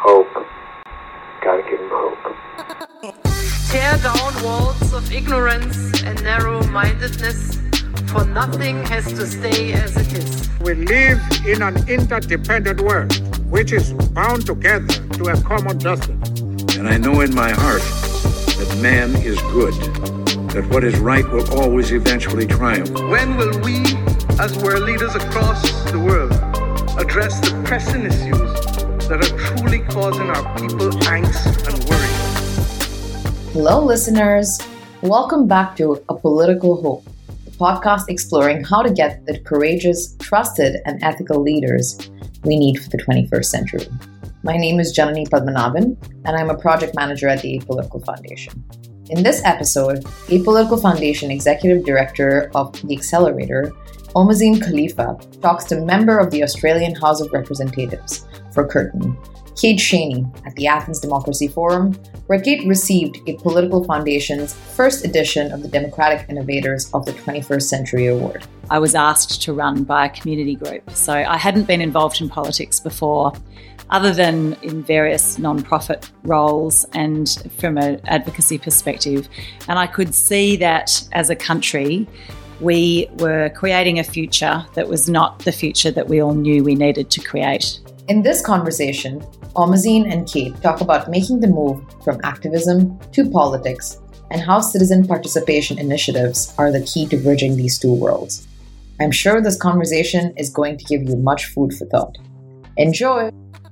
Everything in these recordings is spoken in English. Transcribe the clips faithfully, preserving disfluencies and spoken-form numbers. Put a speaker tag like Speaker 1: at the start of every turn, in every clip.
Speaker 1: Hope. Gotta give them hope.
Speaker 2: Tear down walls of ignorance and narrow-mindedness, for nothing has to stay as it is.
Speaker 3: We live in an interdependent world, which is bound together to a common destiny.
Speaker 4: And I know in my heart that man is good, that what is right will always eventually triumph.
Speaker 5: When will we, as world leaders across the world, address the pressing issues that are truly causing our people angst and worry?
Speaker 6: Hello, listeners. Welcome back to A Political Hope, the podcast exploring how to get the courageous, trusted, and ethical leaders we need for the twenty-first century. My name is Janani Padmanabhan, and I'm a project manager at the Apolitical Foundation. In this episode, Apolitical Foundation Executive Director of The Accelerator, Omazin Khalifa, talks to member of the Australian House of Representatives for Curtin, Kate Cheney, at the Athens Democracy Forum, where Kate received Apolitical Foundation's first edition of the Democratic Innovators of the twenty-first Century Award.
Speaker 7: I was asked to run by a community group, so I hadn't been involved in politics before, other than in various non-profit roles and from an advocacy perspective. And I could see that as a country, we were creating a future that was not the future that we all knew we needed to create.
Speaker 6: In this conversation, Omazin and Kate talk about making the move from activism to politics and how citizen participation initiatives are the key to bridging these two worlds. I'm sure this conversation is going to give you much food for thought. Enjoy!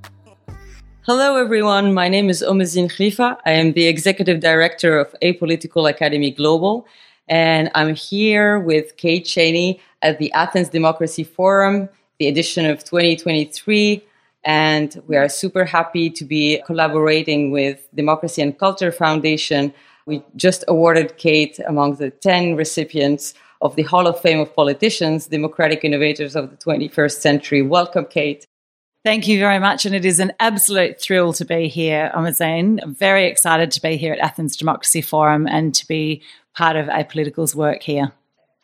Speaker 8: Hello everyone, my name is Omazin Khalifa. I am the Executive Director of Apolitical Academy Global, and I'm here with Kate Cheney at the Athens Democracy Forum, the edition of twenty twenty-three, and we are super happy to be collaborating with Democracy and Culture Foundation. We just awarded Kate among the ten recipients of the Hall of Fame of Politicians, Democratic Innovators of the twenty-first Century. Welcome, Kate.
Speaker 7: Thank you very much, and it is an absolute thrill to be here, Omazin. I'm very excited to be here at Athens Democracy Forum and to be part of Apolitical's work here.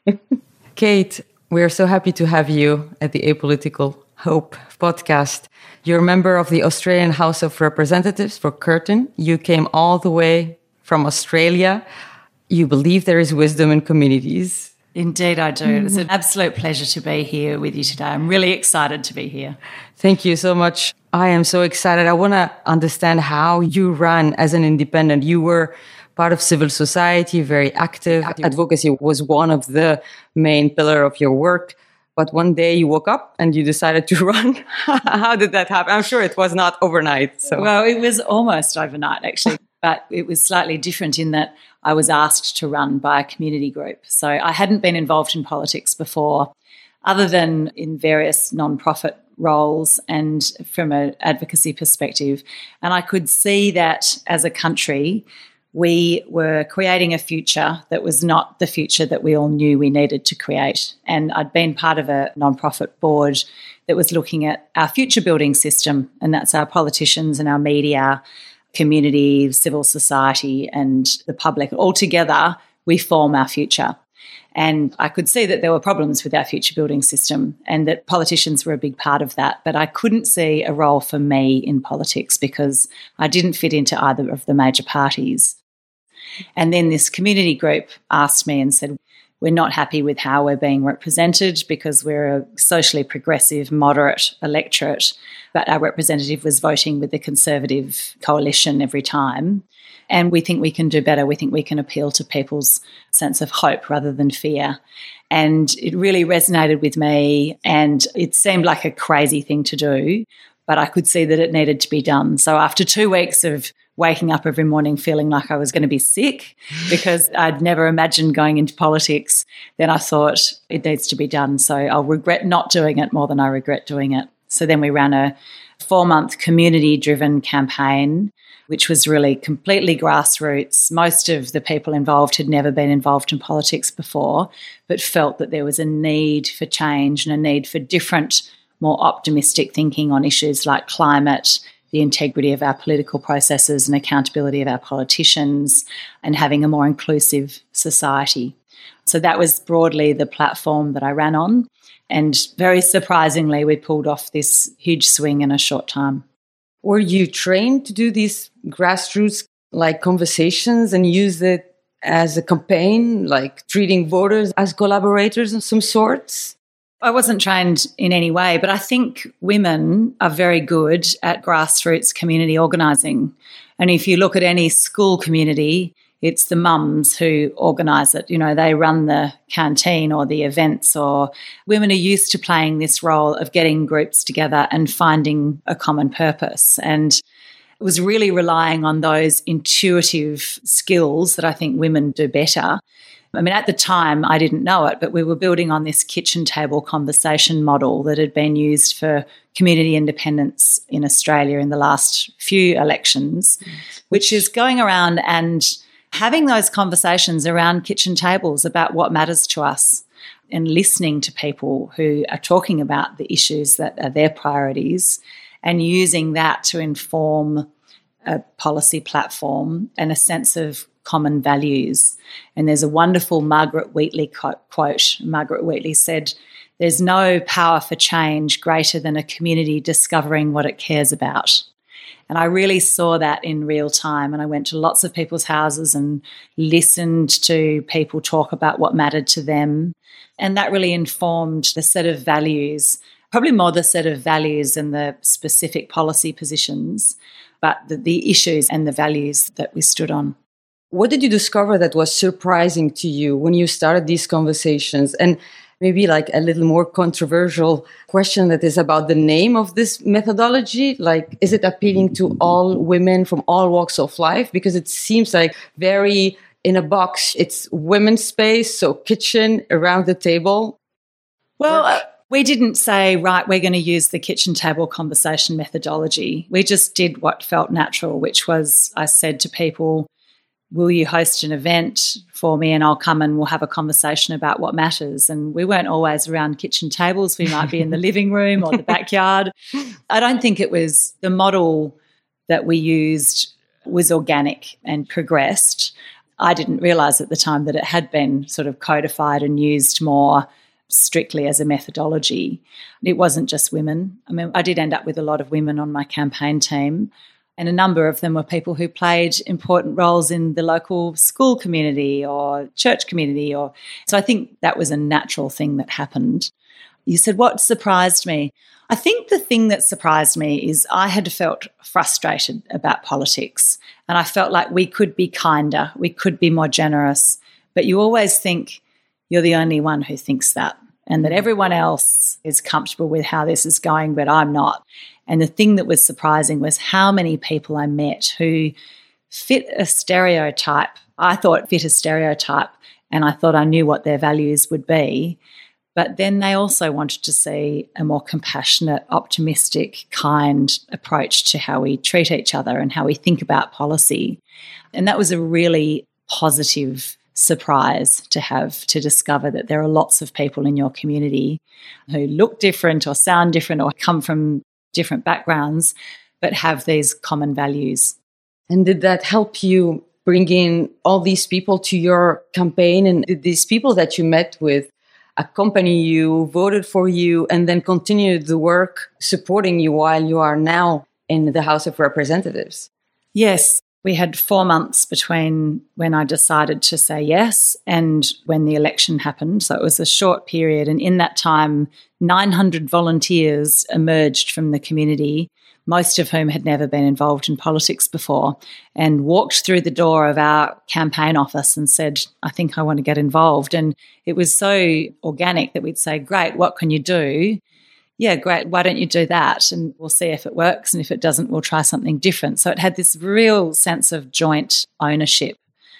Speaker 8: Kate, we're so happy to have you at the Apolitical Hope podcast. You're a member of the Australian House of Representatives for Curtin. You came all the way from Australia. You believe there is wisdom in communities.
Speaker 7: Indeed, I do. Mm-hmm. It's an absolute pleasure to be here with you today. I'm really excited to be here.
Speaker 8: Thank you so much. I am so excited. I want to understand how you run as an independent. You were part of civil society, very active. Advocacy was one of the main pillars of your work. But one day you woke up and you decided to run. How did that happen? I'm sure it was not overnight. So.
Speaker 7: Well, it was almost overnight, actually. But it was slightly different in that I was asked to run by a community group. So I hadn't been involved in politics before, other than in various non-profit roles and from an advocacy perspective. And I could see that as a country, we were creating a future that was not the future that we all knew we needed to create. And I'd been part of a non-profit board that was looking at our future building system, and that's our politicians and our media, community, civil society, and the public. All together, we form our future. And I could see that there were problems with our future building system and that politicians were a big part of that. But I couldn't see a role for me in politics because I didn't fit into either of the major parties. And then this community group asked me and said, we're not happy with how we're being represented because we're a socially progressive, moderate electorate, but our representative was voting with the Conservative coalition every time. And we think we can do better. We think we can appeal to people's sense of hope rather than fear. And it really resonated with me, and it seemed like a crazy thing to do, but I could see that it needed to be done. So after two weeks of waking up every morning feeling like I was going to be sick because I'd never imagined going into politics, then I thought it needs to be done. So I'll regret not doing it more than I regret doing it. So then we ran a four-month community-driven campaign, which was really completely grassroots. Most of the people involved had never been involved in politics before, but felt that there was a need for change and a need for different, more optimistic thinking on issues like climate, the integrity of our political processes and accountability of our politicians, and having a more inclusive society. So that was broadly the platform that I ran on. And very surprisingly, we pulled off this huge swing in a short time.
Speaker 8: Were you trained to do these grassroots like conversations and use it as a campaign, like treating voters as collaborators of some sorts?
Speaker 7: I wasn't trained in any way, but I think women are very good at grassroots community organising. And if you look at any school community, it's the mums who organise it. You know, they run the canteen or the events, or women are used to playing this role of getting groups together and finding a common purpose. And it was really relying on those intuitive skills that I think women do better. I mean, at the time, I didn't know it, but we were building on this kitchen table conversation model that had been used for community independence in Australia in the last few elections, which is going around and having those conversations around kitchen tables about what matters to us and listening to people who are talking about the issues that are their priorities and using that to inform a policy platform and a sense of common values. And there's a wonderful Margaret Wheatley quote. Margaret Wheatley said, "There's no power for change greater than a community discovering what it cares about." And I really saw that in real time. And I went to lots of people's houses and listened to people talk about what mattered to them. And that really informed the set of values, probably more the set of values and the specific policy positions, but the, the issues and the values that we stood on.
Speaker 8: What did you discover that was surprising to you when you started these conversations? And maybe like a little more controversial question that is about the name of this methodology. Like, is it appealing to all women from all walks of life? Because it seems like very in a box. It's women's space, so kitchen, around the table.
Speaker 7: Well, uh, we didn't say, right, we're going to use the kitchen table conversation methodology. We just did what felt natural, which was I said to people, will you host an event for me and I'll come and we'll have a conversation about what matters? And we weren't always around kitchen tables. We might be in the living room or the backyard. I don't think it was the model that we used was organic and progressed. I didn't realise at the time that it had been sort of codified and used more strictly as a methodology. It wasn't just women. I mean, I did end up with a lot of women on my campaign team. And a number of them were people who played important roles in the local school community or church community. Or so I think that was a natural thing that happened. You said, what surprised me? I think the thing that surprised me is I had felt frustrated about politics and I felt like we could be kinder, we could be more generous, but you always think you're the only one who thinks that and that everyone else is comfortable with how this is going, but I'm not. And the thing that was surprising was how many people I met who fit a stereotype. I thought fit a stereotype and I thought I knew what their values would be. But then they also wanted to see a more compassionate, optimistic, kind approach to how we treat each other and how we think about policy. And that was a really positive surprise to have, to discover that there are lots of people in your community who look different or sound different or come from different backgrounds, but have these common values.
Speaker 8: And did that help you bring in all these people to your campaign? And did these people that you met with accompany you, voted for you, and then continued the work supporting you while you are now in the House of Representatives?
Speaker 7: Yes. We had four months between when I decided to say yes and when the election happened. So it was a short period. And in that time, nine hundred volunteers emerged from the community, most of whom had never been involved in politics before, and walked through the door of our campaign office and said, I think I want to get involved. And it was so organic that we'd say, great, what can you do? Yeah, great, why don't you do that? And we'll see if it works. And if it doesn't, we'll try something different. So it had this real sense of joint ownership,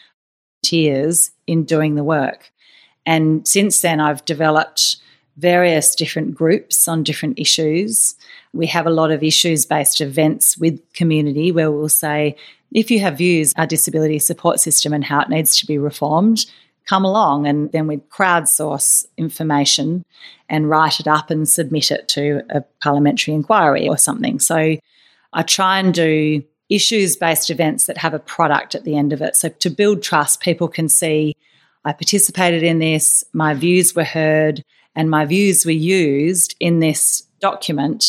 Speaker 7: tears in doing the work. And since then, I've developed various different groups on different issues. We have a lot of issues-based events with community where we'll say, if you have views, our disability support system and how it needs to be reformed, come along, and then we'd crowdsource information and write it up and submit it to a parliamentary inquiry or something. So I try and do issues-based events that have a product at the end of it. So to build trust, people can see I participated in this, my views were heard, and my views were used in this document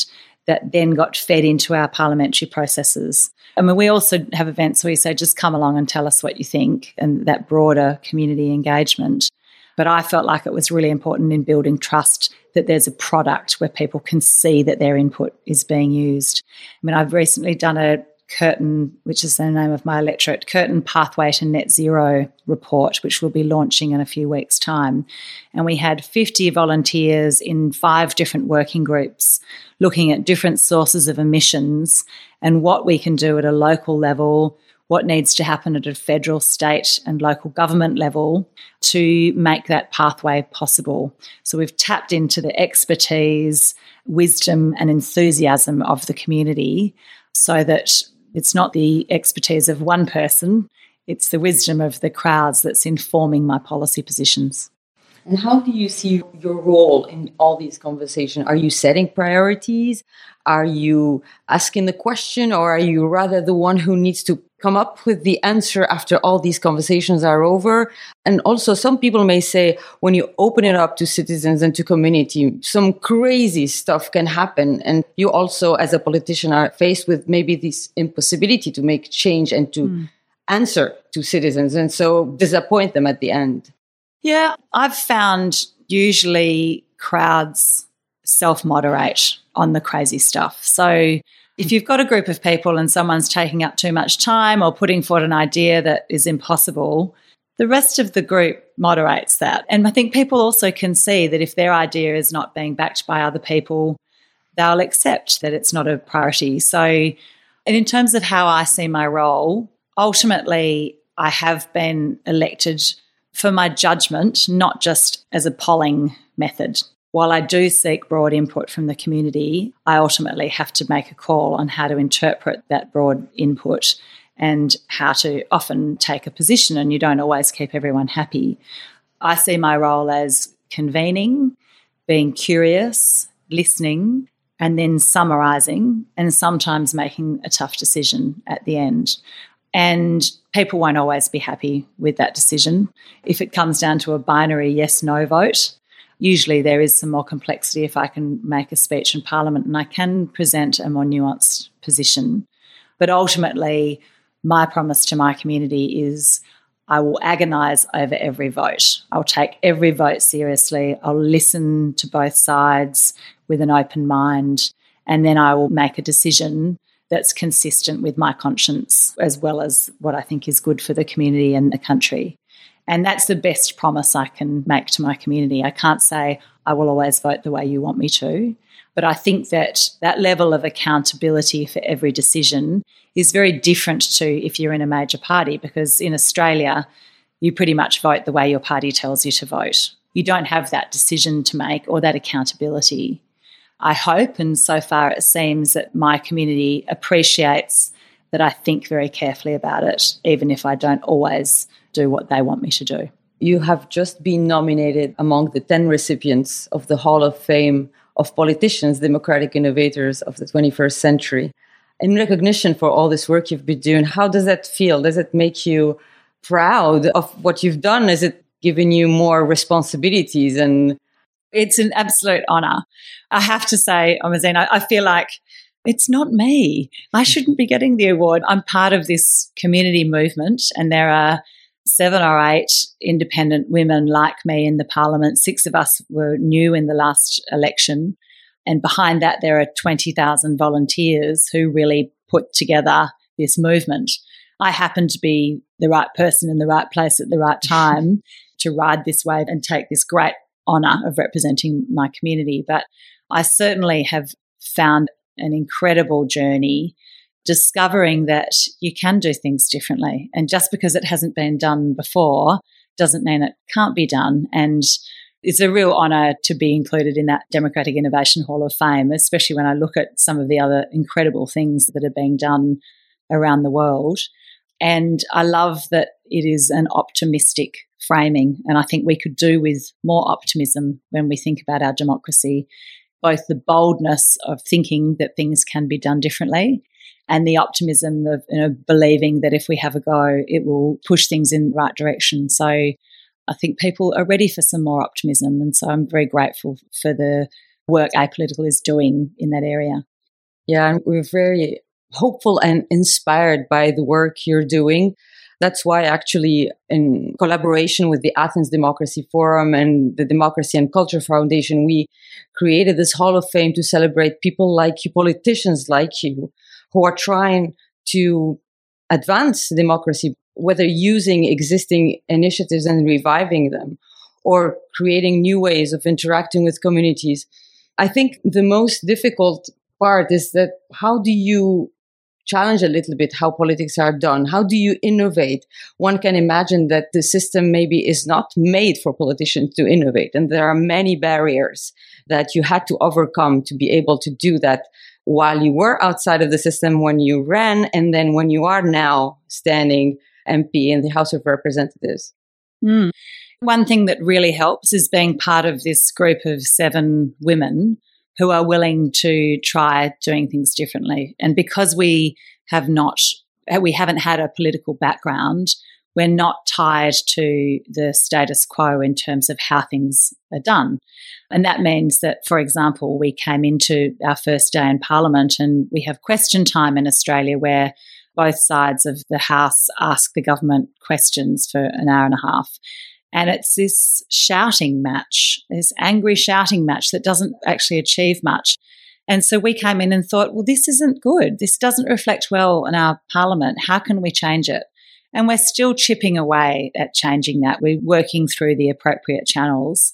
Speaker 7: that then got fed into our parliamentary processes. I mean, we also have events where we say, just come along and tell us what you think, and that broader community engagement. But I felt like it was really important in building trust that there's a product where people can see that their input is being used. I mean, I've recently done a Curtin, which is the name of my electorate, Curtin Pathway to Net Zero report, which we'll be launching in a few weeks' time. And we had fifty volunteers in five different working groups looking at different sources of emissions and what we can do at a local level, what needs to happen at a federal, state and local government level to make that pathway possible. So we've tapped into the expertise, wisdom and enthusiasm of the community so that it's not the expertise of one person, it's the wisdom of the crowds that's informing my policy positions.
Speaker 8: And how do you see your role in all these conversations? Are you setting priorities? Are you asking the question, or are you rather the one who needs to come up with the answer after all these conversations are over? And also, some people may say, when you open it up to citizens and to community, some crazy stuff can happen. And you also, as a politician, are faced with maybe this impossibility to make change and to mm. answer to citizens, and so disappoint them at the end.
Speaker 7: Yeah, I've found usually crowds self-moderate on the crazy stuff. So if you've got a group of people and someone's taking up too much time or putting forward an idea that is impossible, the rest of the group moderates that. And I think people also can see that if their idea is not being backed by other people, they'll accept that it's not a priority. So, and in terms of how I see my role, ultimately I have been elected for my judgment, not just as a polling method. While I do seek broad input from the community, I ultimately have to make a call on how to interpret that broad input and how to often take a position, and you don't always keep everyone happy. I see my role as convening, being curious, listening, and then summarising, and sometimes making a tough decision at the end. And people won't always be happy with that decision. If it comes down to a binary yes-no vote, usually there is some more complexity if I can make a speech in Parliament and I can present a more nuanced position. But ultimately, my promise to my community is I will agonise over every vote. I'll take every vote seriously. I'll listen to both sides with an open mind, and then I will make a decision that's consistent with my conscience as well as what I think is good for the community and the country. And that's the best promise I can make to my community. I can't say I will always vote the way you want me to, but I think that that level of accountability for every decision is very different to if you're in a major party, because in Australia, you pretty much vote the way your party tells you to vote. You don't have that decision to make or that accountability. I hope, and so far it seems, that my community appreciates that I think very carefully about it, even if I don't always do what they want me to do.
Speaker 8: You have just been nominated among the ten recipients of the Hall of Fame of Politicians, Democratic Innovators of the twenty-first Century. In recognition for all this work you've been doing, how does that feel? Does it make you proud of what you've done? Is it giving you more responsibilities? And
Speaker 7: it's an absolute honour. I have to say, Omazine, I, I feel like it's not me. I shouldn't be getting the award. I'm part of this community movement, and there are seven or eight independent women like me in the parliament. Six of us were new in the last election. And behind that, there are twenty thousand volunteers who really put together this movement. I happen to be the right person in the right place at the right time to ride this wave and take this great honour of representing my community. But I certainly have found an incredible journey discovering that you can do things differently. And just because it hasn't been done before doesn't mean it can't be done. And it's a real honour to be included in that Democratic Innovation Hall of Fame, especially when I look at some of the other incredible things that are being done around the world. And I love that it is an optimistic framing. And I think we could do with more optimism when we think about our democracy, both the boldness of thinking that things can be done differently and the optimism of, you know, believing that if we have a go, it will push things in the right direction. So I think people are ready for some more optimism. And so I'm very grateful for the work Apolitical is doing in that area.
Speaker 8: Yeah, and we're very hopeful and inspired by the work you're doing. That's why actually in collaboration with the Athens Democracy Forum and the Democracy and Culture Foundation, we created this Hall of Fame to celebrate people like you, politicians like you, who are trying to advance democracy, whether using existing initiatives and reviving them or creating new ways of interacting with communities. I think the most difficult part is that how do you challenge a little bit how politics are done? How do you innovate? One can imagine that the system maybe is not made for politicians to innovate. And there are many barriers that you had to overcome to be able to do that while you were outside of the system when you ran, and then when you are now standing M P in the House of Representatives.
Speaker 7: Mm. One thing that really helps is being part of this group of seven women who are willing to try doing things differently. And because we have not, we haven't had a political background, we're not tied to the status quo in terms of how things are done. And that means that, for example, we came into our first day in Parliament and we have question time in Australia where both sides of the House ask the government questions for an hour and a half. And it's this shouting match, this angry shouting match that doesn't actually achieve much. And so we came in and thought, well, this isn't good. This doesn't reflect well in our parliament. How can we change it? And we're still chipping away at changing that. We're working through the appropriate channels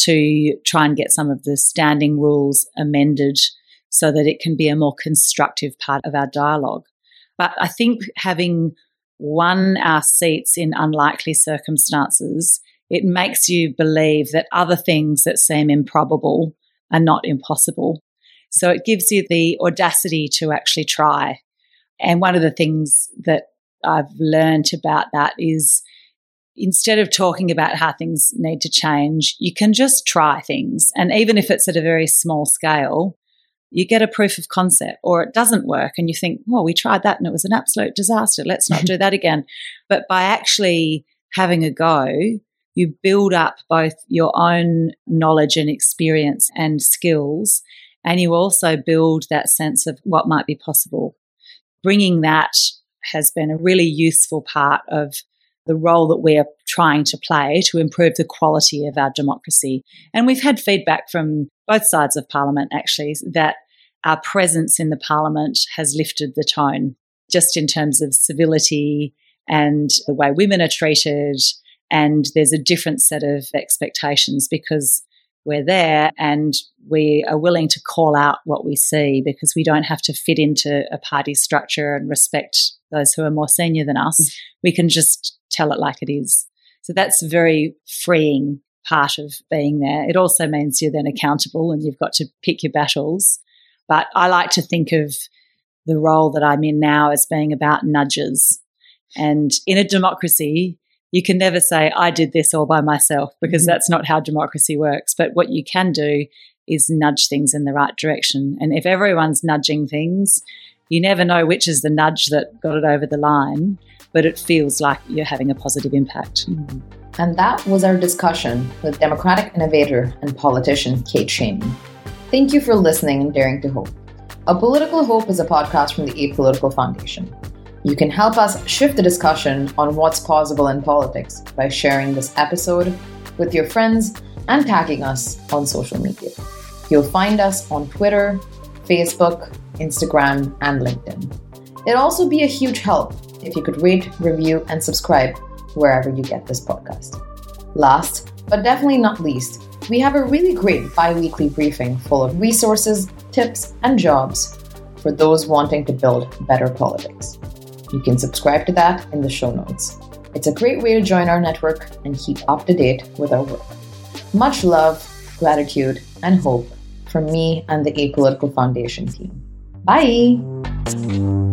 Speaker 7: to try and get some of the standing rules amended so that it can be a more constructive part of our dialogue. But I think having won our seats in unlikely circumstances, it makes you believe that other things that seem improbable are not impossible. So it gives you the audacity to actually try. And one of the things that I've learned about that is instead of talking about how things need to change, you can just try things. And even if it's at a very small scale, you get a proof of concept, or it doesn't work and you think, well, we tried that and it was an absolute disaster. Let's not do that again. But by actually having a go, you build up both your own knowledge and experience and skills, and you also build that sense of what might be possible. Bringing that has been a really useful part of the role that we are trying to play to improve the quality of our democracy. And we've had feedback from both sides of Parliament, actually, that our presence in the Parliament has lifted the tone, just in terms of civility and the way women are treated. And there's a different set of expectations because we're there and we are willing to call out what we see because we don't have to fit into a party structure and respect those who are more senior than us. Mm. We can just tell it like it is. So that's a very freeing part of being there. It also means you're then accountable and you've got to pick your battles. But I like to think of the role that I'm in now as being about nudges. And in a democracy, you can never say, I did this all by myself, because mm-hmm. that's not how democracy works. But what you can do is nudge things in the right direction. And if everyone's nudging things, you never know which is the nudge that got it over the line, but it feels like you're having a positive impact.
Speaker 6: Mm-hmm. And that was our discussion with democratic innovator and politician Kate Cheney. Thank you for listening and daring to hope. A Political Hope is a podcast from the Apolitical Foundation. You can help us shift the discussion on what's possible in politics by sharing this episode with your friends and tagging us on social media. You'll find us on Twitter, Facebook, Instagram, and LinkedIn. It'd also be a huge help if you could rate, review, and subscribe wherever you get this podcast. Last, but definitely not least, we have a really great bi-weekly briefing full of resources, tips, and jobs for those wanting to build better politics. You can subscribe to that in the show notes. It's a great way to join our network and keep up to date with our work. Much love, gratitude, and hope from me and the Apolitical Foundation team. Bye!